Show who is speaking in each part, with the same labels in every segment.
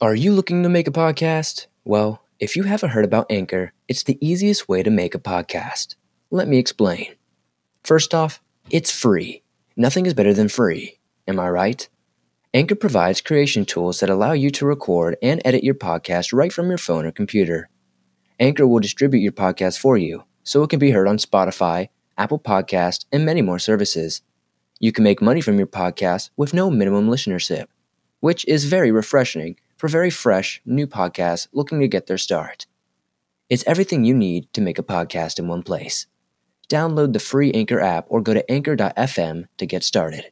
Speaker 1: Are you looking to make a podcast? Well, if you haven't heard about Anchor, it's the easiest way to make a podcast. Let me explain. First off, it's free. Nothing is better than free. Am I right? Anchor provides creation tools that allow you to record and edit your podcast right from your phone or computer. Anchor will distribute your podcast for you, so it can be heard on Spotify, Apple Podcast, and many more services. You can make money from your podcast with no minimum listenership, which is very refreshing for very fresh, new podcasts looking to get their start. It's everything you need to make a podcast in one place. Download the free Anchor app or go to anchor.fm to get started.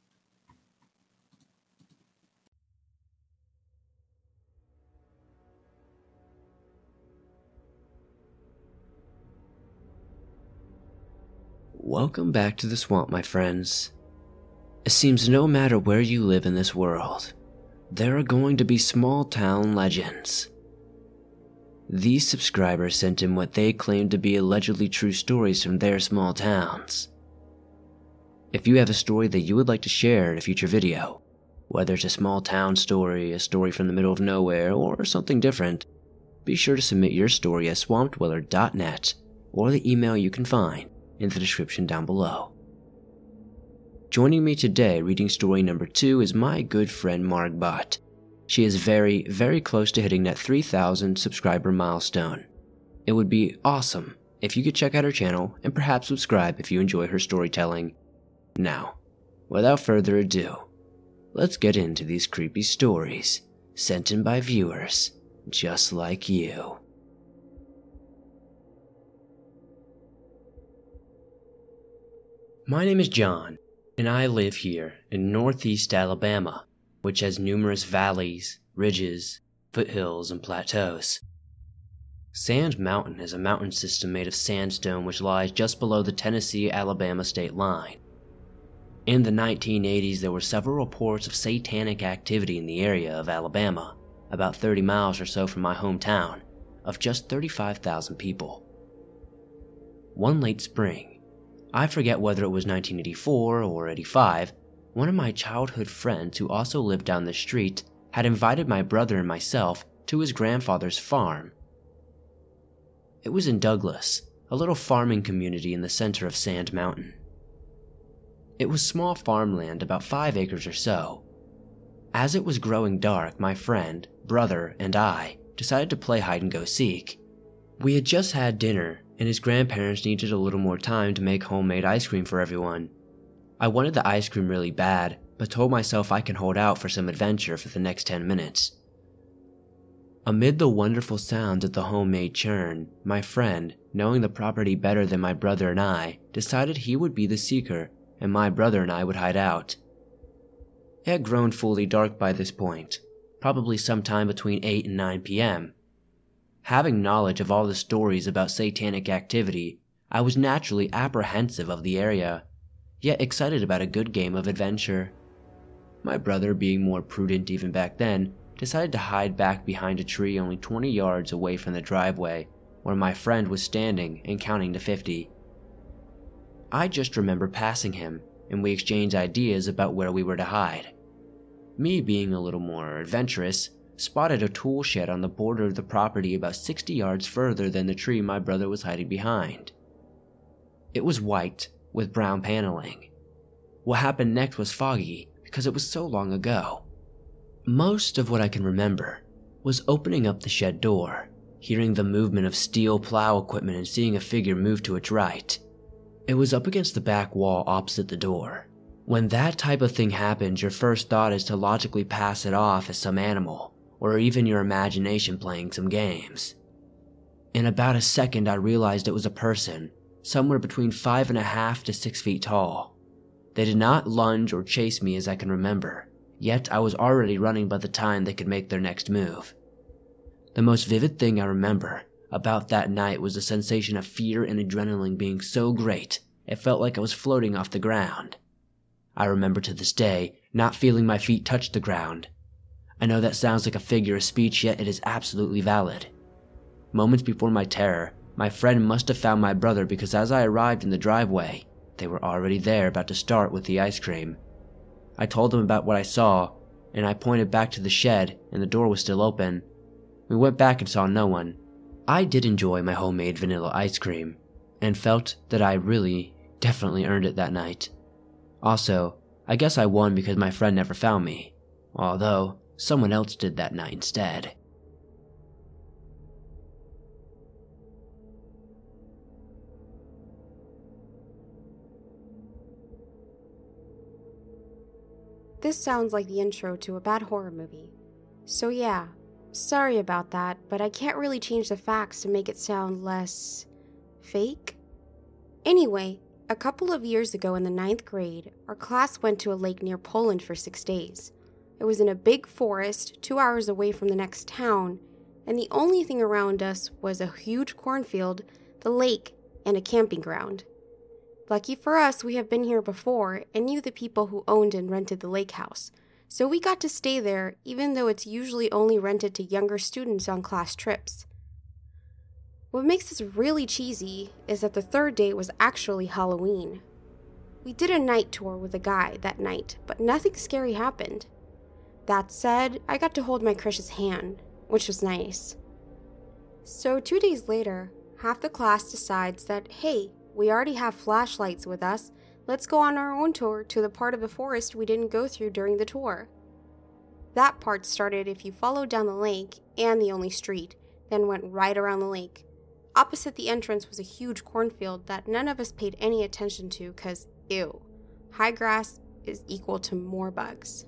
Speaker 1: Welcome back to the swamp, my friends. It seems no matter where you live in this world, there are going to be small town legends. These subscribers sent in what they claim to be allegedly true stories from their small towns. If you have a story that you would like to share in a future video, whether it's a small town story, a story from the middle of nowhere, or something different, be sure to submit your story at swampdweller.net or the email you can find in the description down below. Joining me today reading story number 2 is my good friend Marg Butt. She is very, very close to hitting that 3,000 subscriber milestone. It would be awesome if you could check out her channel and perhaps subscribe if you enjoy her storytelling. Now, without further ado, let's get into these creepy stories sent in by viewers just like you. My name is John, and I live here in northeast Alabama, which has numerous valleys, ridges, foothills, and plateaus. Sand Mountain is a mountain system made of sandstone which lies just below the Tennessee-Alabama state line. In the 1980s, there were several reports of satanic activity in the area of Alabama, about 30 miles or so from my hometown, of just 35,000 people. One late spring, I forget whether it was 1984 or 85, one of my childhood friends who also lived down the street had invited my brother and myself to his grandfather's farm. It was in Douglas, a little farming community in the center of Sand Mountain. It was small farmland, about 5 acres or so. As it was growing dark, my friend, brother, and I decided to play hide-and-go-seek. We had just had dinner, and his grandparents needed a little more time to make homemade ice cream for everyone. I wanted the ice cream really bad, but told myself I can hold out for some adventure for the next 10 minutes. Amid the wonderful sounds of the homemade churn, my friend, knowing the property better than my brother and I, decided he would be the seeker and my brother and I would hide out. It had grown fully dark by this point, probably sometime between 8 and 9 p.m. Having knowledge of all the stories about satanic activity, I was naturally apprehensive of the area, yet excited about a good game of adventure. My brother, being more prudent even back then, decided to hide back behind a tree only 20 yards away from the driveway, where my friend was standing and counting to 50. I just remember passing him, and we exchanged ideas about where we were to hide. Me, being a little more adventurous, spotted a tool shed on the border of the property about 60 yards further than the tree my brother was hiding behind. It was white, with brown paneling. What happened next was foggy, because it was so long ago. Most of what I can remember was opening up the shed door, hearing the movement of steel plow equipment and seeing a figure move to its right. It was up against the back wall opposite the door. When that type of thing happens, your first thought is to logically pass it off as some animal, or even your imagination playing some games. In about a second, I realized it was a person, somewhere between 5.5 to 6 feet tall. They did not lunge or chase me as I can remember, yet I was already running by the time they could make their next move. The most vivid thing I remember about that night was the sensation of fear and adrenaline being so great, it felt like I was floating off the ground. I remember to this day not feeling my feet touch the ground. I know that sounds like a figure of speech, yet it is absolutely valid. Moments before my terror, my friend must have found my brother because as I arrived in the driveway, they were already there about to start with the ice cream. I told them about what I saw, and I pointed back to the shed, and the door was still open. We went back and saw no one. I did enjoy my homemade vanilla ice cream, and felt that I really, definitely earned it that night. Also, I guess I won because my friend never found me, although someone else did that night instead.
Speaker 2: This sounds like the intro to a bad horror movie. So yeah, sorry about that, but I can't really change the facts to make it sound less fake. Anyway, a couple of years ago in the 9th grade, our class went to a lake near Poland for 6 days. It was in a big forest, 2 hours away from the next town, and the only thing around us was a huge cornfield, the lake, and a camping ground. Lucky for us, we have been here before and knew the people who owned and rented the lake house, so we got to stay there even though it's usually only rented to younger students on class trips. What makes this really cheesy is that the 3rd day was actually Halloween. We did a night tour with a guy that night, but nothing scary happened. That said, I got to hold my crush's hand, which was nice. So 2 days later, half the class decides that, hey, we already have flashlights with us, let's go on our own tour to the part of the forest we didn't go through during the tour. That part started if you followed down the lake and the only street, then went right around the lake. Opposite the entrance was a huge cornfield that none of us paid any attention to because, ew, high grass is equal to more bugs.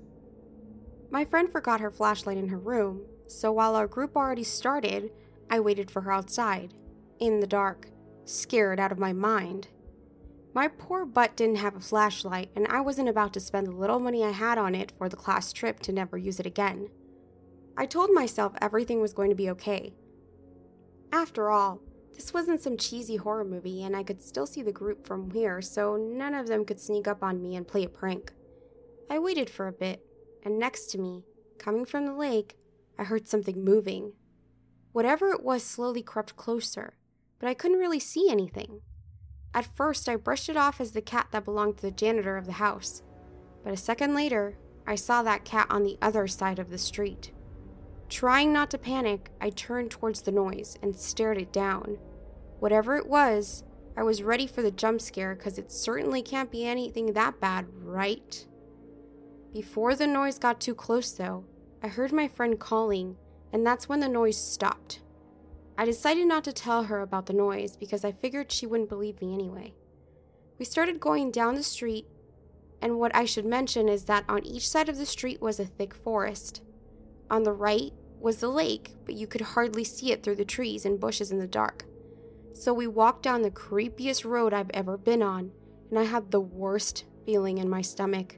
Speaker 2: My friend forgot her flashlight in her room, so while our group already started, I waited for her outside, in the dark, scared out of my mind. My poor butt didn't have a flashlight, and I wasn't about to spend the little money I had on it for the class trip to never use it again. I told myself everything was going to be okay. After all, this wasn't some cheesy horror movie, and I could still see the group from here, so none of them could sneak up on me and play a prank. I waited for a bit, and next to me, coming from the lake, I heard something moving. Whatever it was slowly crept closer, but I couldn't really see anything. At first, I brushed it off as the cat that belonged to the janitor of the house, but a second later, I saw that cat on the other side of the street. Trying not to panic, I turned towards the noise and stared it down. Whatever it was, I was ready for the jump scare because it certainly can't be anything that bad, right? Before the noise got too close, though, I heard my friend calling, and that's when the noise stopped. I decided not to tell her about the noise because I figured she wouldn't believe me anyway. We started going down the street, and what I should mention is that on each side of the street was a thick forest. On the right was the lake, but you could hardly see it through the trees and bushes in the dark. So we walked down the creepiest road I've ever been on, and I had the worst feeling in my stomach.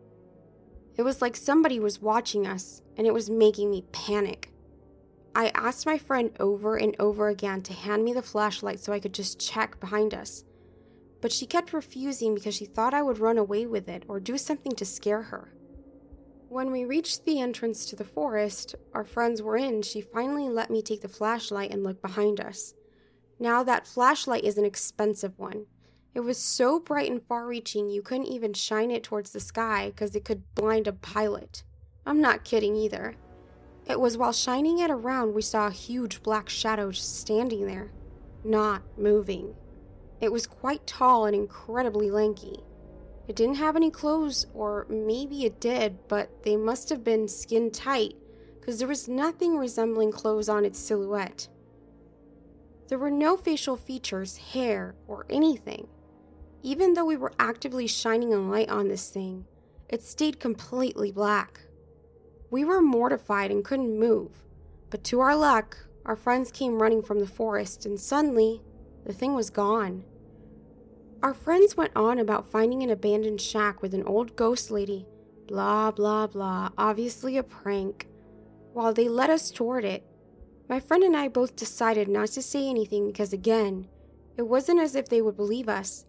Speaker 2: It was like somebody was watching us, and it was making me panic. I asked my friend over and over again to hand me the flashlight so I could just check behind us, but she kept refusing because she thought I would run away with it or do something to scare her. When we reached the entrance to the forest our friends were in, she finally let me take the flashlight and look behind us. Now that flashlight is an expensive one. It was so bright and far-reaching you couldn't even shine it towards the sky because it could blind a pilot. I'm not kidding either. It was while shining it around we saw a huge black shadow just standing there, not moving. It was quite tall and incredibly lanky. It didn't have any clothes, or maybe it did, but they must have been skin tight because there was nothing resembling clothes on its silhouette. There were no facial features, hair, or anything. Even though we were actively shining a light on this thing, it stayed completely black. We were mortified and couldn't move, but to our luck, our friends came running from the forest and suddenly, the thing was gone. Our friends went on about finding an abandoned shack with an old ghost lady, blah blah blah, obviously a prank. While they led us toward it, my friend and I both decided not to say anything because again, it wasn't as if they would believe us.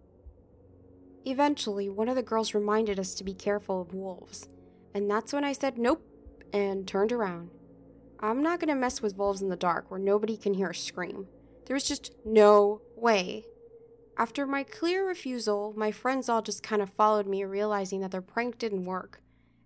Speaker 2: Eventually, one of the girls reminded us to be careful of wolves, and that's when I said nope and turned around. I'm not gonna mess with wolves in the dark where nobody can hear a scream. There's just no way. After my clear refusal, my friends all just kind of followed me, realizing that their prank didn't work.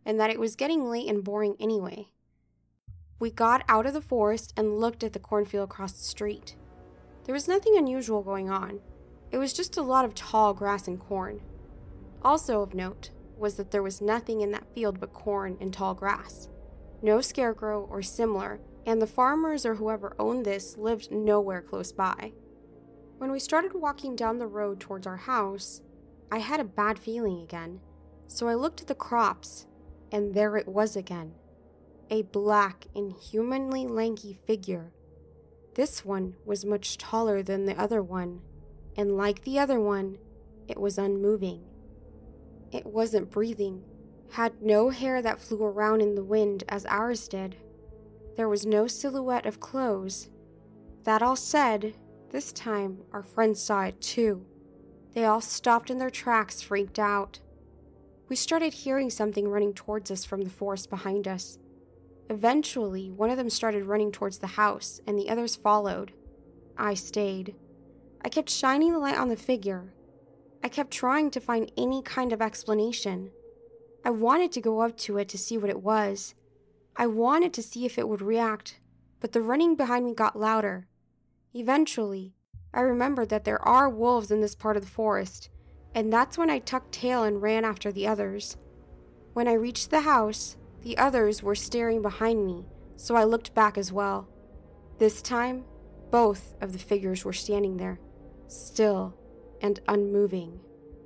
Speaker 2: and that it was getting late and boring anyway. We got out of the forest and looked at the cornfield across the street. There was nothing unusual going on. It was just a lot of tall grass and corn. Also of note was that there was nothing in that field but corn and tall grass. No scarecrow or similar, and the farmers or whoever owned this lived nowhere close by. When we started walking down the road towards our house, I had a bad feeling again, so I looked at the crops, and there it was again. A black, inhumanly lanky figure. This one was much taller than the other one, and like the other one, it was unmoving. It wasn't breathing, had no hair that flew around in the wind as ours did. There was no silhouette of clothes. That all said, this time our friends saw it too. They all stopped in their tracks, freaked out. We started hearing something running towards us from the forest behind us. Eventually, one of them started running towards the house, and the others followed. I stayed. I kept shining the light on the figure. I kept trying to find any kind of explanation. I wanted to go up to it to see what it was. I wanted to see if it would react, but the running behind me got louder. Eventually, I remembered that there are wolves in this part of the forest, and that's when I tucked tail and ran after the others. When I reached the house, the others were staring behind me, so I looked back as well. This time, both of the figures were standing there, still and unmoving.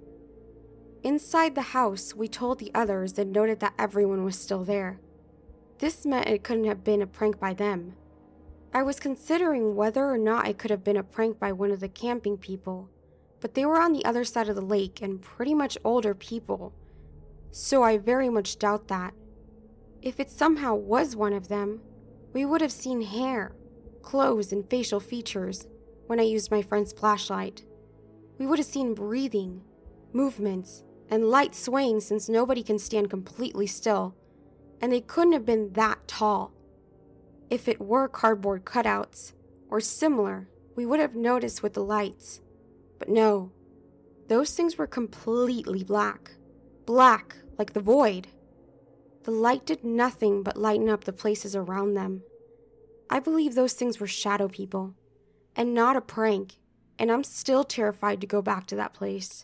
Speaker 2: Inside the house, we told the others and noted that everyone was still there. This meant it couldn't have been a prank by them. I was considering whether or not it could have been a prank by one of the camping people, but they were on the other side of the lake and pretty much older people, so I very much doubt that. If it somehow was one of them, we would have seen hair, clothes, and facial features when I used my friend's flashlight. We would have seen breathing, movements, and light swaying since nobody can stand completely still, and they couldn't have been that tall. If it were cardboard cutouts, or similar, we would have noticed with the lights. But no, those things were completely black. Black, like the void. The light did nothing but lighten up the places around them. I believe those things were shadow people, and not a prank, and I'm still terrified to go back to that place.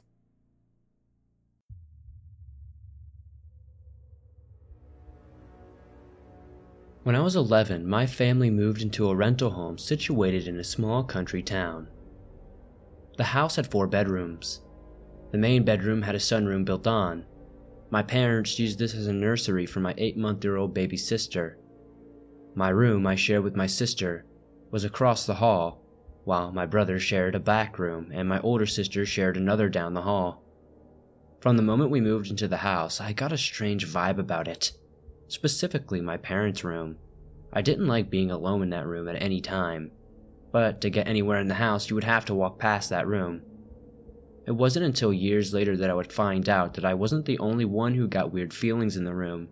Speaker 1: When I was 11, my family moved into a rental home situated in a small country town. The house had 4 bedrooms. The main bedroom had a sunroom built on. My parents used this as a nursery for my 8-month-old baby sister. My room I shared with my sister was across the hall, while my brother shared a back room and my older sister shared another down the hall. From the moment we moved into the house, I got a strange vibe about it. Specifically my parents' room. I didn't like being alone in that room at any time, but to get anywhere in the house you would have to walk past that room. It wasn't until years later that I would find out that I wasn't the only one who got weird feelings in the room.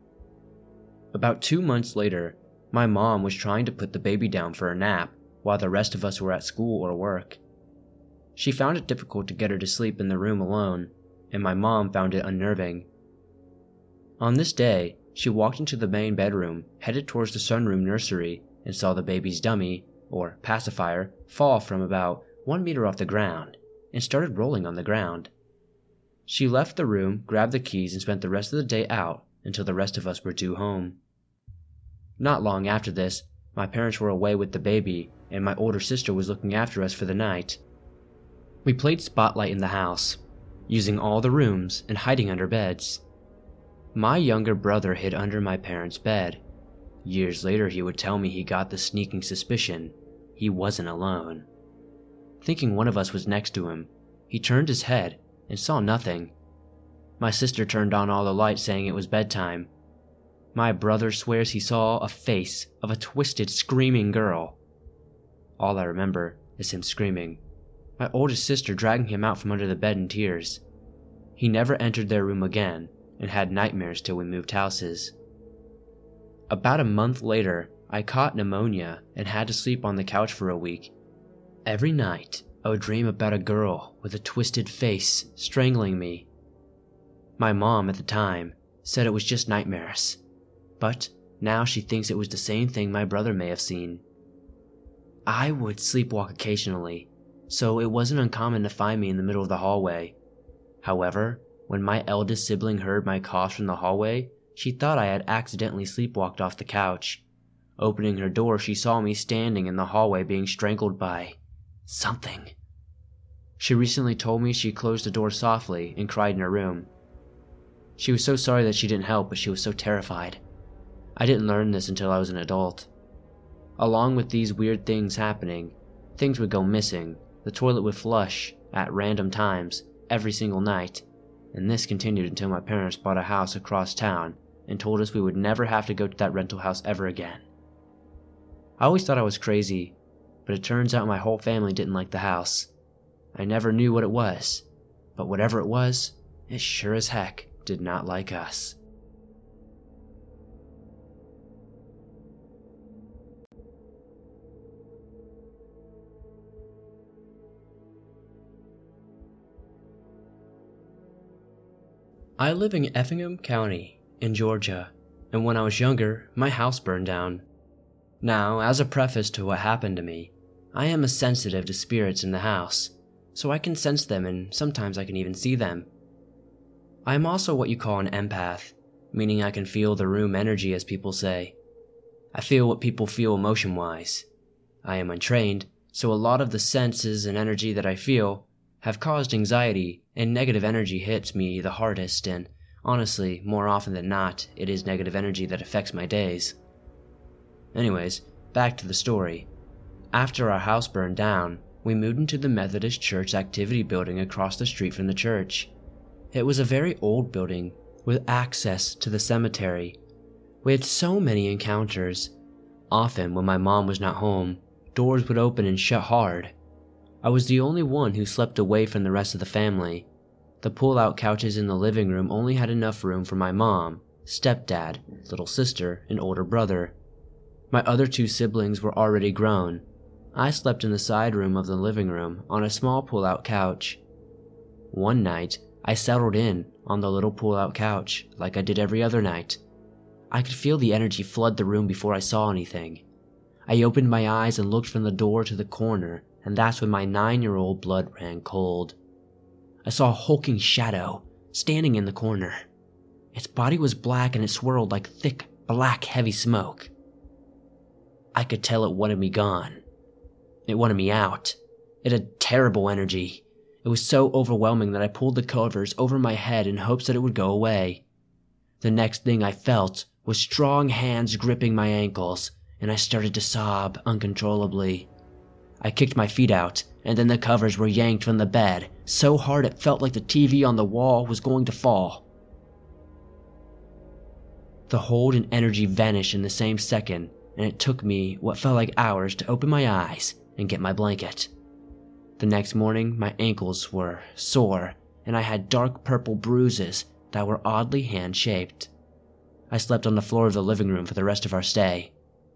Speaker 1: About 2 months later, my mom was trying to put the baby down for a nap while the rest of us were at school or work. She found it difficult to get her to sleep in the room alone, and my mom found it unnerving. On this day, she walked into the main bedroom, headed towards the sunroom nursery, and saw the baby's dummy, or pacifier, fall from about 1 meter off the ground, and started rolling on the ground. She left the room, grabbed the keys, and spent the rest of the day out until the rest of us were due home. Not long after this, my parents were away with the baby, and my older sister was looking after us for the night. We played Spotlight in the house, using all the rooms and hiding under beds. My younger brother hid under my parents' bed. Years later, he would tell me he got the sneaking suspicion he wasn't alone. Thinking one of us was next to him, he turned his head and saw nothing. My sister turned on all the lights saying it was bedtime. My brother swears he saw a face of a twisted, screaming girl. All I remember is him screaming, my oldest sister dragging him out from under the bed in tears. He never entered their room again and had nightmares till we moved houses. About a month later, I caught pneumonia and had to sleep on the couch for a week. Every night, I would dream about a girl with a twisted face strangling me. My mom at the time said it was just nightmares. But now she thinks it was the same thing my brother may have seen. I would sleepwalk occasionally, so it wasn't uncommon to find me in the middle of the hallway. However, when my eldest sibling heard my coughs from the hallway, she thought I had accidentally sleepwalked off the couch. Opening her door, she saw me standing in the hallway being strangled by something. She recently told me she closed the door softly and cried in her room. She was so sorry that she didn't help, but she was so terrified. I didn't learn this until I was an adult. Along with these weird things happening, things would go missing, the toilet would flush at random times every single night, and this continued until my parents bought a house across town and told us we would never have to go to that rental house ever again. I always thought I was crazy, but it turns out my whole family didn't like the house. I never knew what it was, but whatever it was, it sure as heck did not like us. I live in Effingham County, in Georgia, and when I was younger, my house burned down. Now, as a preface to what happened to me, I am sensitive to spirits in the house, so I can sense them and sometimes I can even see them. I am also what you call an empath, meaning I can feel the room energy, as people say. I feel what people feel emotion-wise. I am untrained, so a lot of the senses and energy that I feel have caused anxiety, and negative energy hits me the hardest, and honestly, more often than not, it is negative energy that affects my days. Anyways, back to the story. After our house burned down, we moved into the Methodist Church activity building across the street from the church. It was a very old building with access to the cemetery. We had so many encounters. Often, when my mom was not home, doors would open and shut hard. I was the only one who slept away from the rest of the family. The pull-out couches in the living room only had enough room for my mom, stepdad, little sister, and older brother. My other two siblings were already grown. I slept in the side room of the living room on a small pull-out couch. One night, I settled in on the little pull-out couch like I did every other night. I could feel the energy flood the room before I saw anything. I opened my eyes and looked from the door to the corner, and that's when my 9-year-old blood ran cold. I saw a hulking shadow standing in the corner. Its body was black and it swirled like thick, black, heavy smoke. I could tell it wanted me gone. It wanted me out. It had terrible energy. It was so overwhelming that I pulled the covers over my head in hopes that it would go away. The next thing I felt was strong hands gripping my ankles, and I started to sob uncontrollably. I kicked my feet out, and then the covers were yanked from the bed so hard it felt like the TV on the wall was going to fall. The hold and energy vanished in the same second, and it took me what felt like hours to open my eyes and get my blanket. The next morning, my ankles were sore, and I had dark purple bruises that were oddly hand-shaped. I slept on the floor of the living room for the rest of our stay.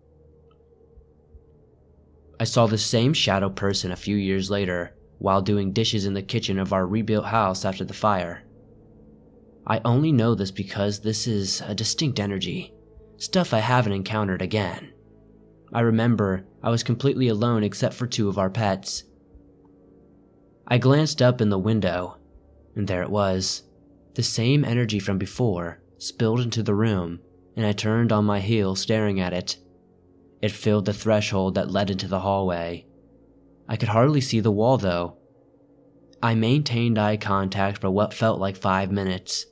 Speaker 1: I saw the same shadow person a few years later while doing dishes in the kitchen of our rebuilt house after the fire. I only know this because this is a distinct energy, stuff I haven't encountered again. I remember I was completely alone except for two of our pets. I glanced up in the window, and there it was. The same energy from before spilled into the room, and I turned on my heel staring at it. It filled the threshold that led into the hallway. I could hardly see the wall, though. I maintained eye contact for what felt like 5 minutes.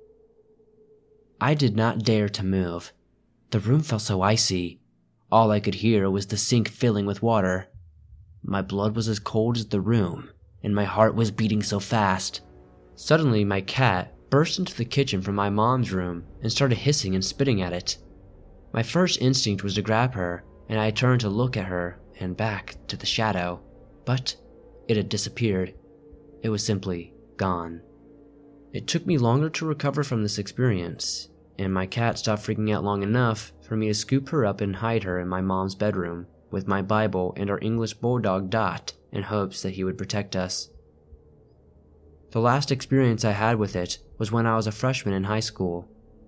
Speaker 1: I did not dare to move. The room felt so icy. All I could hear was the sink filling with water. My blood was as cold as the room, and my heart was beating so fast. Suddenly, my cat burst into the kitchen from my mom's room and started hissing and spitting at it. My first instinct was to grab her, and I turned to look at her and back to the shadow, but it had disappeared. It was simply gone. It took me longer to recover from this experience, and my cat stopped freaking out long enough for me to scoop her up and hide her in my mom's bedroom with my Bible and our English bulldog Dot in hopes that he would protect us. The last experience I had with it was when I was a freshman in high school.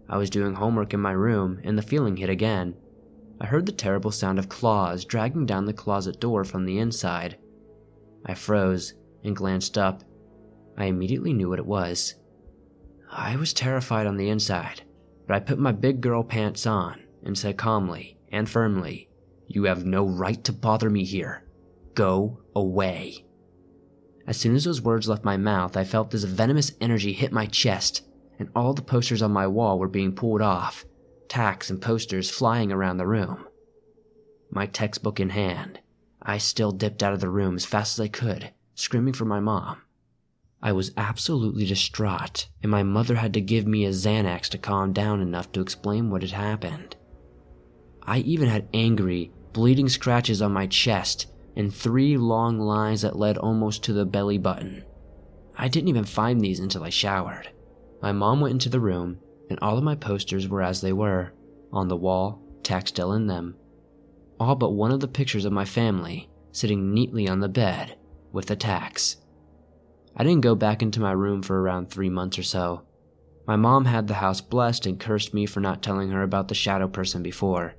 Speaker 1: I was doing homework in my room and the feeling hit again. I heard the terrible sound of claws dragging down the closet door from the inside. I froze and glanced up. I immediately knew what it was. I was terrified on the inside, but I put my big girl pants on and said calmly and firmly, "You have no right to bother me here. Go away." As soon as those words left my mouth, I felt this venomous energy hit my chest, and all the posters on my wall were being pulled off, tacks and posters flying around the room. My textbook in hand, I still dipped out of the room as fast as I could, screaming for my mom. I was absolutely distraught, and my mother had to give me a Xanax to calm down enough to explain what had happened. I even had angry, bleeding scratches on my chest and 3 long lines that led almost to the belly button. I didn't even find these until I showered. My mom went into the room, and all of my posters were as they were, on the wall, tack still in them. All but one of the pictures of my family, sitting neatly on the bed, with the tacks. I didn't go back into my room for around 3 months or so. My mom had the house blessed and cursed me for not telling her about the shadow person before.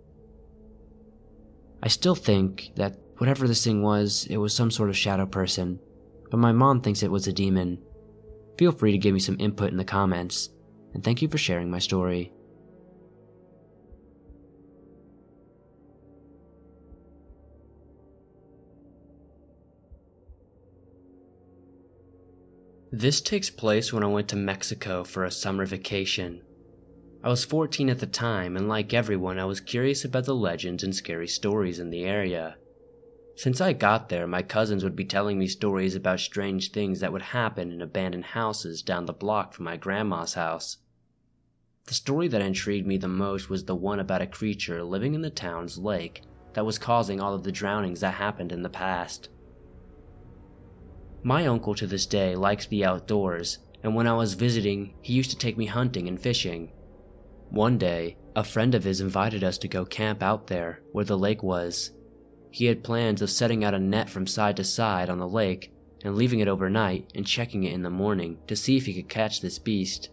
Speaker 1: I still think that whatever this thing was, it was some sort of shadow person, but my mom thinks it was a demon. Feel free to give me some input in the comments, and thank you for sharing my story. This takes place when I went to Mexico for a summer vacation. I was 14 at the time, and like everyone, I was curious about the legends and scary stories in the area. Since I got there, my cousins would be telling me stories about strange things that would happen in abandoned houses down the block from my grandma's house. The story that intrigued me the most was the one about a creature living in the town's lake that was causing all of the drownings that happened in the past. My uncle to this day likes the outdoors, and when I was visiting, he used to take me hunting and fishing. One day, a friend of his invited us to go camp out there where the lake was. He had plans of setting out a net from side to side on the lake and leaving it overnight and checking it in the morning to see if he could catch this beast.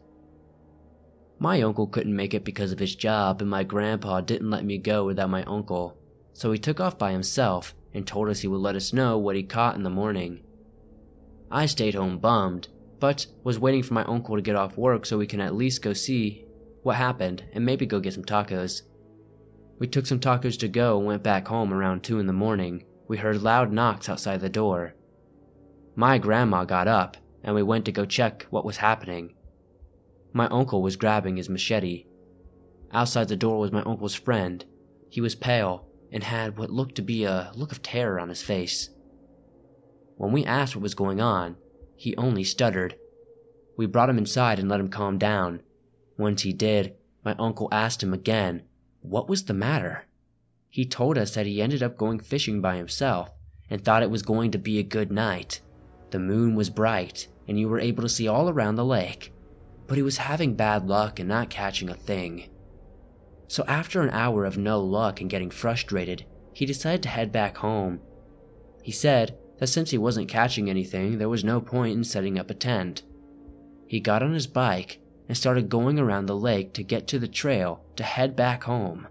Speaker 1: My uncle couldn't make it because of his job, and my grandpa didn't let me go without my uncle, so he took off by himself and told us he would let us know what he caught in the morning. I stayed home bummed, but was waiting for my uncle to get off work so we can at least go see what happened and maybe go get some tacos. We took some tacos to go and went back home around 2 in the morning. We heard loud knocks outside the door. My grandma got up and we went to go check what was happening. My uncle was grabbing his machete. Outside the door was my uncle's friend. He was pale and had what looked to be a look of terror on his face. When we asked what was going on, he only stuttered. We brought him inside and let him calm down. Once he did, my uncle asked him again, what was the matter? He told us that he ended up going fishing by himself and thought it was going to be a good night. The moon was bright and you were able to see all around the lake, but he was having bad luck and not catching a thing. So after an hour of no luck and getting frustrated, he decided to head back home. He said that since he wasn't catching anything, there was no point in setting up a tent. He got on his bike and started going around the lake to get to the trail to head back home.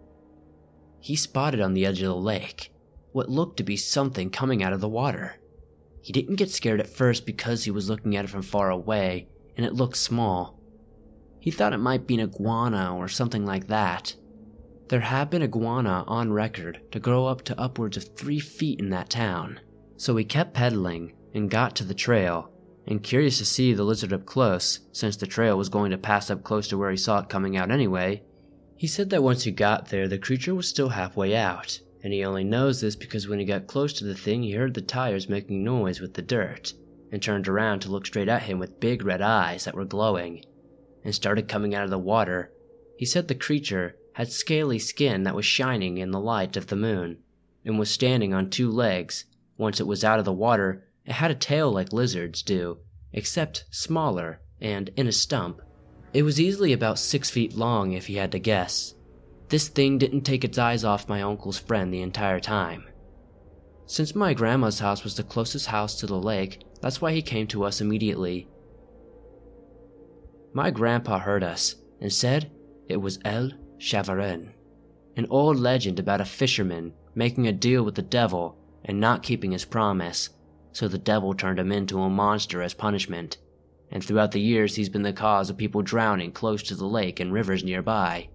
Speaker 1: He spotted on the edge of the lake what looked to be something coming out of the water. He didn't get scared at first because he was looking at it from far away and it looked small. He thought it might be an iguana or something like that. There have been iguana on record to grow up to upwards of 3 feet in that town. So we kept pedaling and got to the trail, and curious to see the lizard up close, since the trail was going to pass up close to where he saw it coming out anyway. He said that once he got there, the creature was still halfway out, and he only knows this because when he got close to the thing, he heard the tires making noise with the dirt, and turned around to look straight at him with big red eyes that were glowing, and started coming out of the water. He said the creature had scaly skin that was shining in the light of the moon, and was standing on 2 legs. Once it was out of the water, it had a tail like lizards do, except smaller and in a stump. It was easily about 6 feet long if you had to guess. This thing didn't take its eyes off my uncle's friend the entire time. Since my grandma's house was the closest house to the lake, that's why he came to us immediately. My grandpa heard us, and said it was El Chavarin, an old legend about a fisherman making a deal with the devil and not keeping his promise, so the devil turned him into a monster as punishment, and throughout the years he's been the cause of people drowning close to the lake and rivers nearby.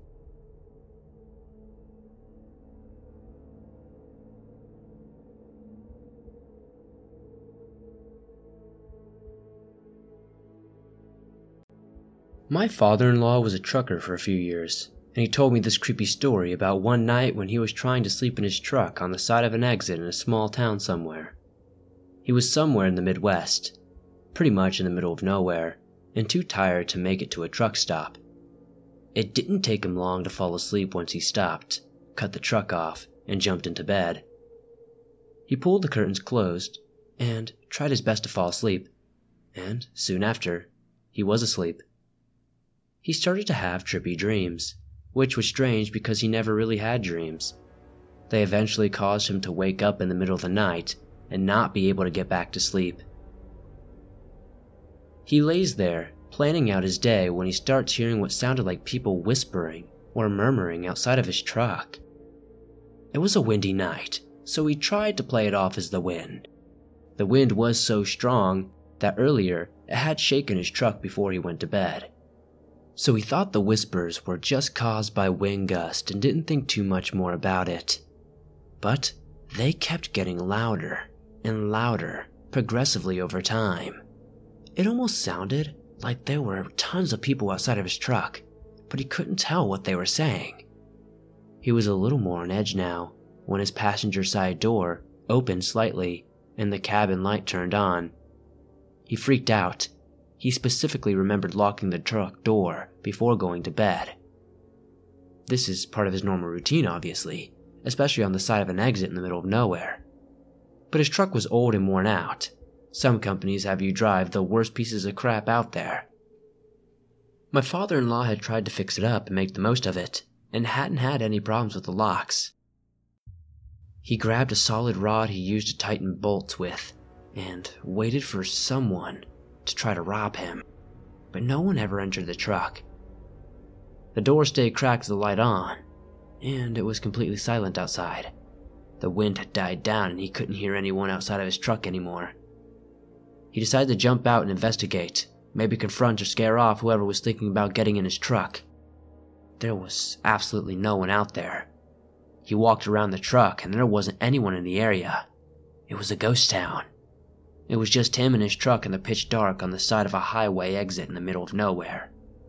Speaker 1: My father-in-law was a trucker for a few years, and he told me this creepy story about one night when he was trying to sleep in his truck on the side of an exit in a small town somewhere. He was somewhere in the Midwest, pretty much in the middle of nowhere, and too tired to make it to a truck stop. It didn't take him long to fall asleep once he stopped, cut the truck off, and jumped into bed. He pulled the curtains closed and tried his best to fall asleep, and soon after, he was asleep. He started to have trippy dreams, which was strange because he never really had dreams. They eventually caused him to wake up in the middle of the night and not be able to get back to sleep. He lays there, planning out his day, when he starts hearing what sounded like people whispering or murmuring outside of his truck. It was a windy night, so he tried to play it off as the wind. The wind was so strong that earlier it had shaken his truck before he went to bed. So he thought the whispers were just caused by wind gust and didn't think too much more about it. But they kept getting louder and louder progressively over time. It almost sounded like there were tons of people outside of his truck, but he couldn't tell what they were saying. He was a little more on edge now when his passenger side door opened slightly and the cabin light turned on. He freaked out. He specifically remembered locking the truck door before going to bed. This is part of his normal routine, obviously, especially on the side of an exit in the middle of nowhere. But his truck was old and worn out. Some companies have you drive the worst pieces of crap out there. My father-in-law had tried to fix it up and make the most of it, and hadn't had any problems with the locks. He grabbed a solid rod he used to tighten bolts with, and waited for someone to try to rob him, but no one ever entered the truck. The door stayed cracked with the light on, and it was completely silent outside. The wind had died down and he couldn't hear anyone outside of his truck anymore. He decided to jump out and investigate, maybe confront or scare off whoever was thinking about getting in his truck. There was absolutely no one out there. He walked around the truck and there wasn't anyone in the area. It was a ghost town. It was just him and his truck in the pitch dark on the side of a highway exit in the middle of nowhere.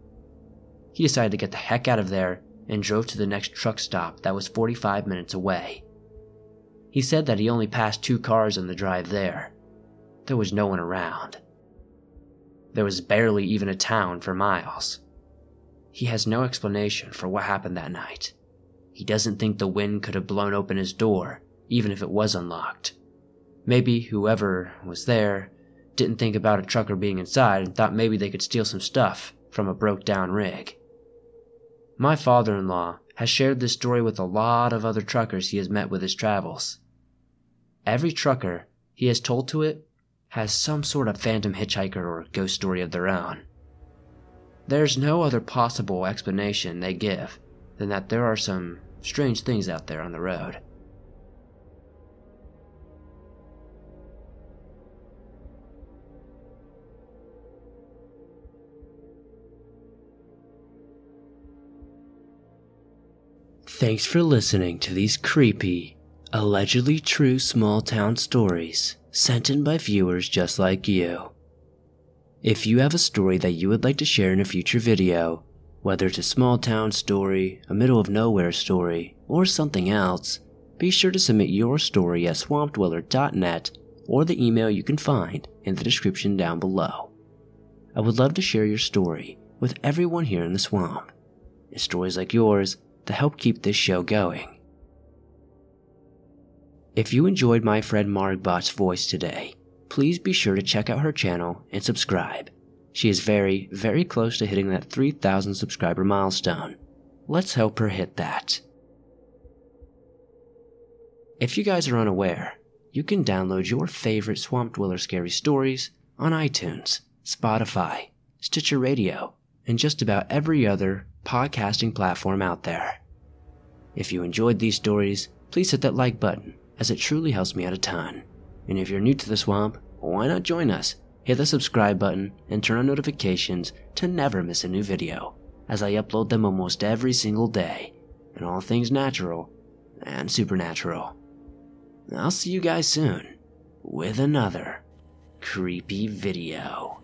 Speaker 1: He decided to get the heck out of there and drove to the next truck stop that was 45 minutes away. He said that he only passed 2 cars on the drive there. There was no one around. There was barely even a town for miles. He has no explanation for what happened that night. He doesn't think the wind could have blown open his door, even if it was unlocked. Maybe whoever was there didn't think about a trucker being inside and thought maybe they could steal some stuff from a broke-down rig. My father-in-law has shared this story with a lot of other truckers he has met with his travels. Every trucker he has told to it has some sort of phantom hitchhiker or ghost story of their own. There's no other possible explanation they give than that there are some strange things out there on the road. Thanks for listening to these creepy, allegedly true small-town stories sent in by viewers just like you. If you have a story that you would like to share in a future video, whether it's a small-town story, a middle-of-nowhere story, or something else, be sure to submit your story at swampdweller.net or the email you can find in the description down below. I would love to share your story with everyone here in the swamp. It's stories like yours that help keep this show going. If you enjoyed my friend Margbot's voice today, please be sure to check out her channel and subscribe. She is very, very close to hitting that 3,000 subscriber milestone. Let's help her hit that. If you guys are unaware, you can download your favorite Swamp Dweller scary stories on iTunes, Spotify, Stitcher Radio, and just about every other podcasting platform out there. If you enjoyed these stories, please hit that like button, as it truly helps me out a ton. And if you're new to the swamp, why not join us? Hit the subscribe button and turn on notifications to never miss a new video, as I upload them almost every single day, and all things natural and supernatural. I'll see you guys soon with another creepy video.